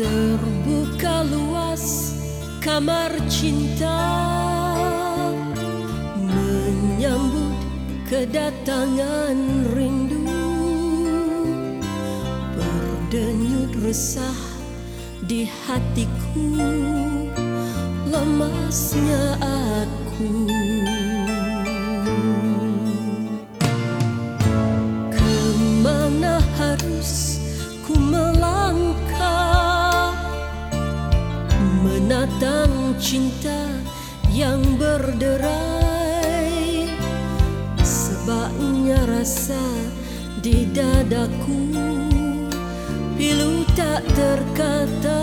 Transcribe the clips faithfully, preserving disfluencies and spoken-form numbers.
Terbuka luas kamar cinta, menyambut kedatangan rindu. Berdenyut resah di hatiku, lemasnya aku. Kemana harus ku melangkah, menatang cinta yang berderai. Sebabnya rasa di dadaku pilu tak terkata.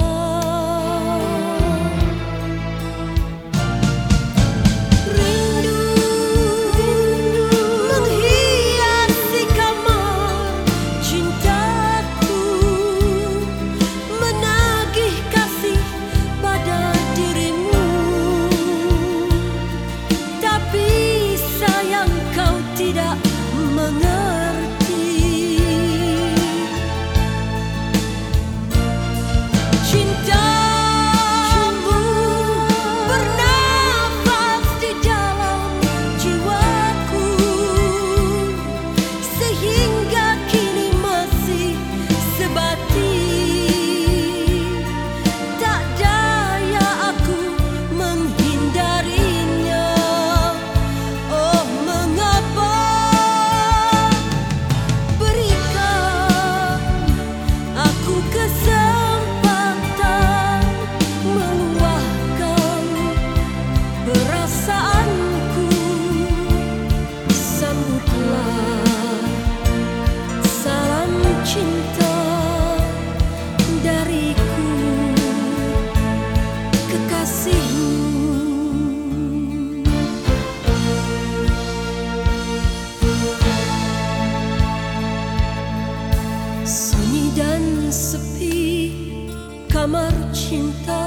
Sunyi dan sepi kamar cinta,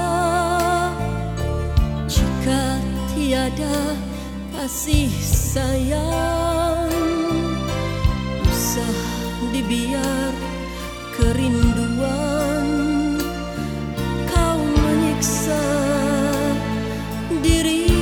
jika tiada kasih sayang, usah dibiar kerinduan kau menyiksa diriku.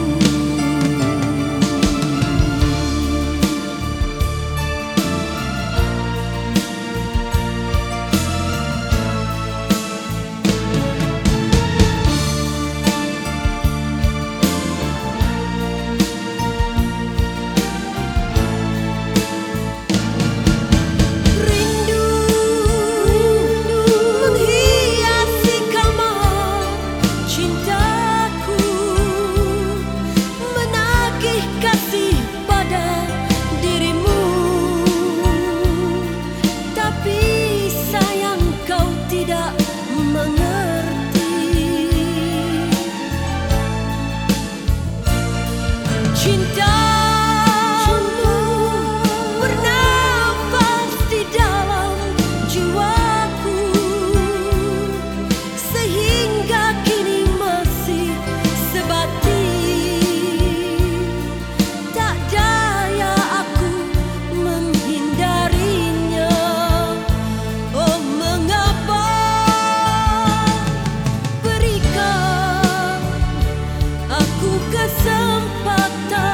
Cintamu bernafas di dalam jiwaku, sehingga kini masih sebati. Tak daya aku menghindarinya. Oh, mengapa berikan aku kesempatan